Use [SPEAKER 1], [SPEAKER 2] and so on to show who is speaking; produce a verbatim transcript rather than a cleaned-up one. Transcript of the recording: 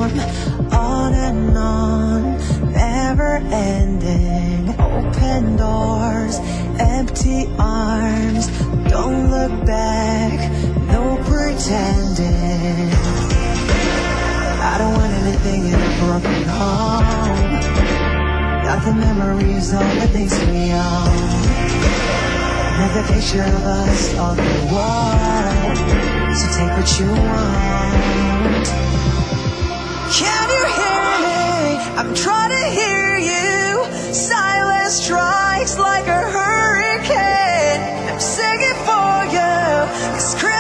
[SPEAKER 1] storm, on and on, never ending. Open doors, empty arms, don't look back, no pretending. I don't want anything in a broken home. Got the memories, all the things we own. Have the picture of us on the wall, so take what you want. Can you hear me? I'm trying to hear you. Silence strikes like a hurricane. I'm singing for you. It's crazy.